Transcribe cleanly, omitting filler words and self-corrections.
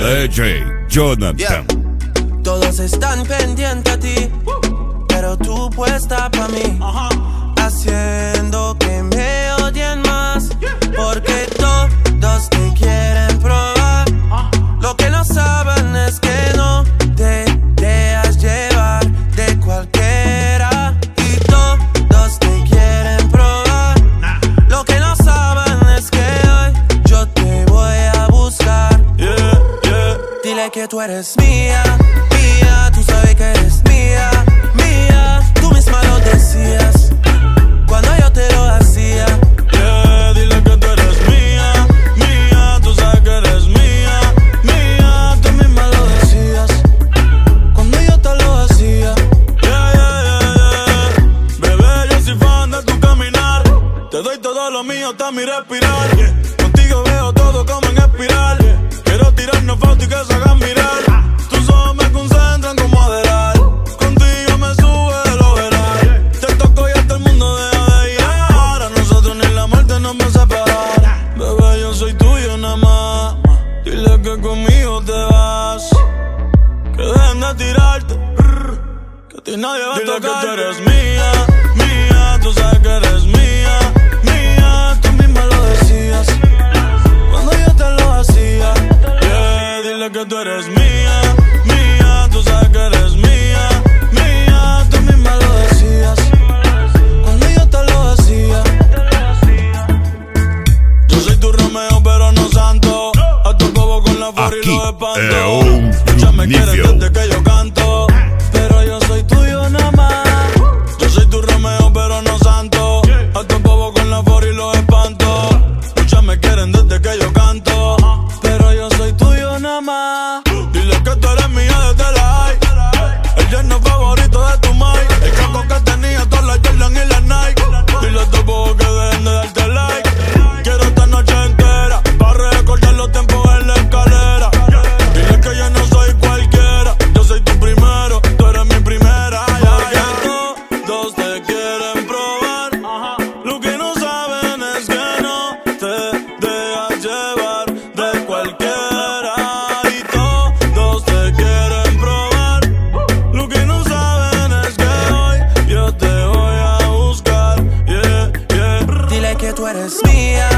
DJ Jonathan. Yeah. Todos están pendientes a ti, pero tú puesta pa' mí, haciendo que me odien más, porque todos te quieren probar. Lo que no saben es que no te dejas llevar de cualquiera, y todos te quieren probar. Lo que no saben es que hoy yo te voy a buscar. Dile que tú eres mía, mía, tú sabes que eres mía, mía. Tú misma lo decías cuando yo te lo hacía. Dile que tú eres mía, mía, tú sabes que eres mía, mía. Tú misma lo decías cuando yo te lo hacía. Bebé, yo soy fan de tu caminar. Te doy todo lo mío hasta mi respirar. Contigo veo todo como en espiral. Quiero tirarnos fotos y que se hagan mirar. Tus ojos me concentran como Adelar. Contigo me sube el overall. Te toco y hasta el mundo deja de llegar. A nosotros ni la muerte nos va a separar. Bebé, yo soy tuyo nada más. Dile que conmigo te vas. Que dejen de tirarte. Que a ti nadie va a tocar. Dile que tú eres mía, mía. Tú sabes que eres mía, mía. Tú misma lo decías cuando yo te lo hacía. Dile que tú eres mía, mía. Tú sabes que eres mía, mía. Tú misma lo decías cuando yo te lo hacía. Yo soy tu Romeo pero no santo. A tu bobo con la flor y los espantos. Muchas me quieren desde que yo canto, pero yo soy tuyo nada más. Yo soy tu Romeo pero no santo. A tu bobo con la flor y los espantos. Muchas me quieren desde que yo canto, pero yo soy tuyo nada más. Dile que tú eres mía desde la high. El yerno favorito de tu mai. El caco que tenía todas las Jordan y las Nike. Dile a tu bobo que dejen de darte like. Quiero esta noche entera para recordar los tiempos en la escalera. Dile que yo no soy cualquiera. Yo soy tu primero, tú eres mi primera. Porque todos te quieren probar. Lo que no saben es que no te dejas llevar de cualquiera. Y todos te quieren probar. Lo que no saben es que hoy yo te voy a buscar. Dile que tú eres mía,